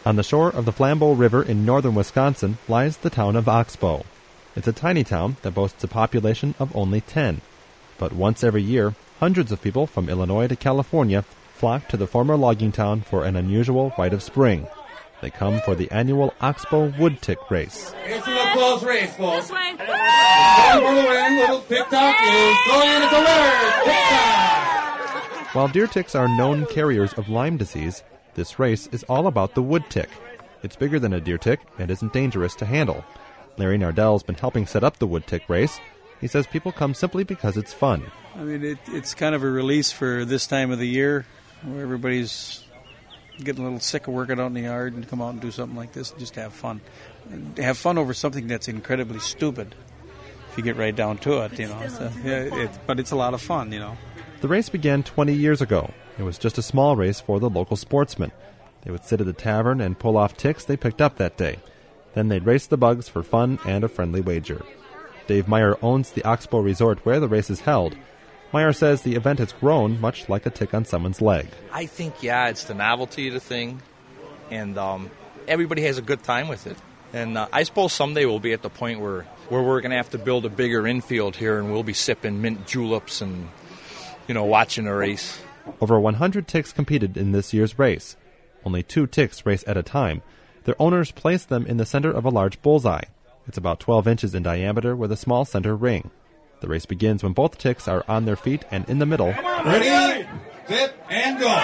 On the shore of the Flambeau River in northern Wisconsin lies the town of Oxbow. It's a tiny town that boasts a population of only 10. But once every year, hundreds of people from Illinois to California flock to the former logging town for an unusual rite of spring. They come for the annual Oxbow Wood Tick Race. It's a close race, folks. This way. Going for the win. Little tick-tock is going in as a winner. Tick-tock. While deer ticks are known carriers of Lyme disease, this race is all about the wood tick. It's bigger than a deer tick and isn't dangerous to handle. Larry Nardell's been helping set up the wood tick race. He says people come simply because it's fun. I mean, it's kind of a release for this time of the year where everybody's getting a little sick of working out in the yard and come out and do something like this and just have fun. And have fun over something that's incredibly stupid, if you get right down to it, you know. So, but it's a lot of fun, you know. The race began 20 years ago. It was just a small race for the local sportsmen. They would sit at the tavern and pull off ticks they picked up that day. Then they'd race the bugs for fun and a friendly wager. Dave Meyer owns the Oxbow Resort where the race is held. Meyer says the event has grown much like a tick on someone's leg. I think, it's the novelty of the thing, and everybody has a good time with it. And I suppose someday we'll be at the point where we're going to have to build a bigger infield here, and we'll be sipping mint juleps and, watching a race. Over 100 ticks competed in this year's race. Only 2 ticks race at a time. Their owners place them in the center of a large bullseye. It's about 12 inches in diameter with a small center ring. The race begins when both ticks are on their feet and in the middle. Ready, sit, and go.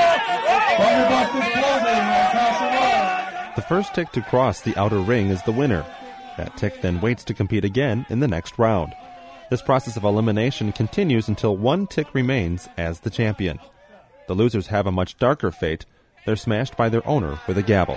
The first tick to cross the outer ring is the winner. That tick then waits to compete again in the next round. This process of elimination continues until one tick remains as the champion. The losers have a much darker fate. They're smashed by their owner with a gavel.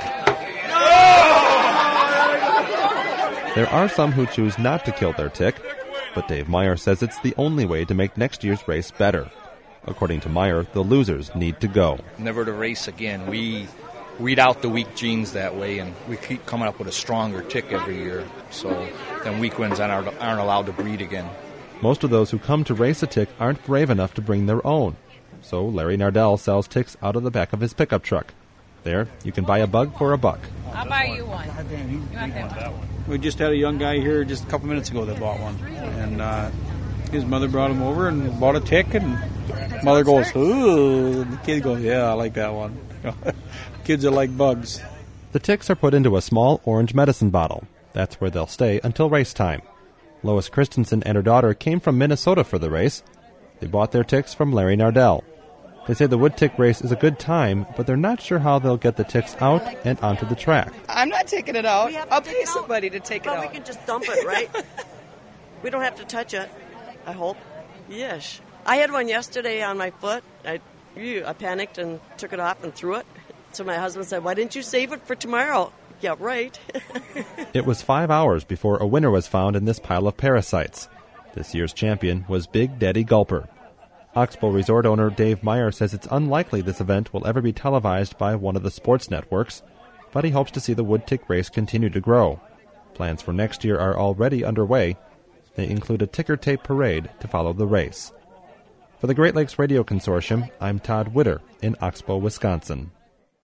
There are some who choose not to kill their tick, but Dave Meyer says it's the only way to make next year's race better. According to Meyer, the losers need to go. Never to race again. We weed out the weak genes that way, and we keep coming up with a stronger tick every year. So then weak ones aren't allowed to breed again. Most of those who come to race a tick aren't brave enough to bring their own. So Larry Nardell sells ticks out of the back of his pickup truck. There, you can buy a bug for $1. I'll buy you one. You want that one? We just had a young guy here just a couple minutes ago that bought one. And his mother brought him over and bought a tick, and mother goes, ooh. And the kid goes, yeah, I like that one. Kids are like bugs. The ticks are put into a small orange medicine bottle. That's where they'll stay until race time. Lois Christensen and her daughter came from Minnesota for the race. They bought their ticks from Larry Nardell. They say the wood tick race is a good time, but they're not sure how they'll get the ticks out and onto the track. I'm not taking it out. I'll pay somebody to take it out. We can just dump it, right? We don't have to touch it, I hope. Yes. I had one yesterday on my foot. I panicked and took it off and threw it. So my husband said, why didn't you save it for tomorrow? Yeah, right. It was 5 hours before a winner was found in this pile of parasites. This year's champion was Big Daddy Gulper. Oxbow Resort owner Dave Meyer says it's unlikely this event will ever be televised by one of the sports networks, but he hopes to see the wood tick race continue to grow. Plans for next year are already underway. They include a ticker tape parade to follow the race. For the Great Lakes Radio Consortium, I'm Todd Witter in Oxbow, Wisconsin.